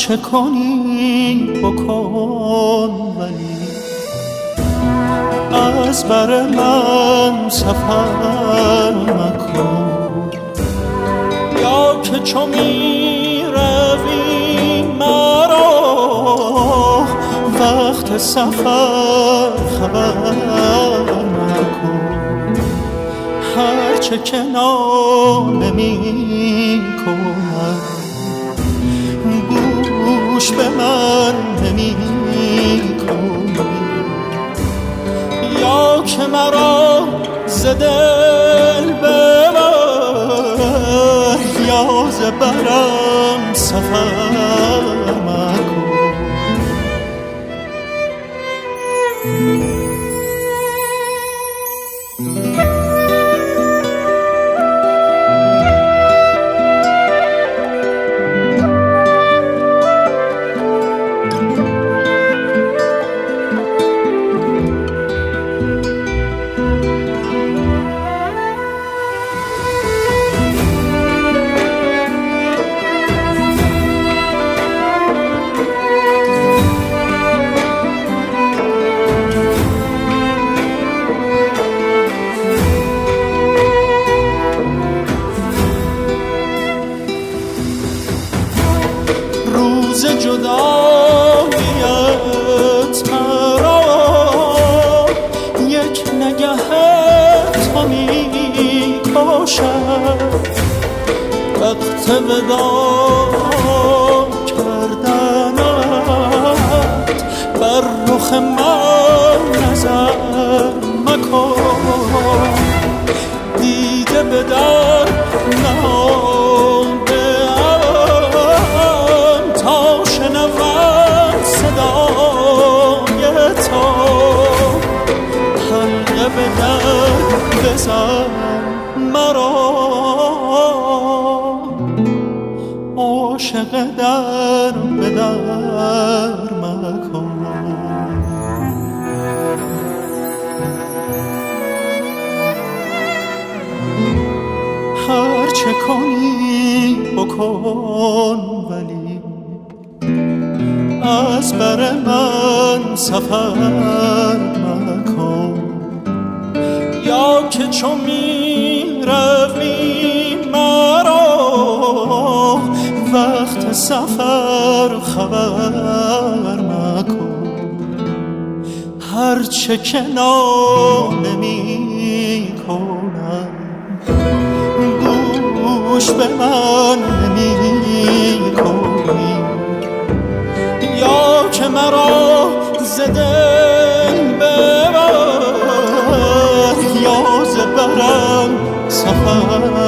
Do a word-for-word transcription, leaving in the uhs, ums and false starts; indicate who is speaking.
Speaker 1: چه کنی بکن ولی از بر من سفر مکن، یا که چو می روی مرا وقت سفر خبر مکن. هرچه که ناله می کند گوش به من نمی کنی، یا که مرا ز دل ببر یا ز برم سفر مکن. روز جداییت مرا یک نگهت تو می کشد، وقت وداع کردنت بر رخ من نظر مکن. دیده به در نهاده صدای تو، حلقه به در بزن مرا عاشق در به در مکن. هر چه کنی بکن ولی از بر من سفر مکن، یا که چو می روی مرا وقت سفر خبر مکن. هر چه که ناله می کنم گوش به من نمی کنی، یا که مرا ز دل ببر یا ز برم سفر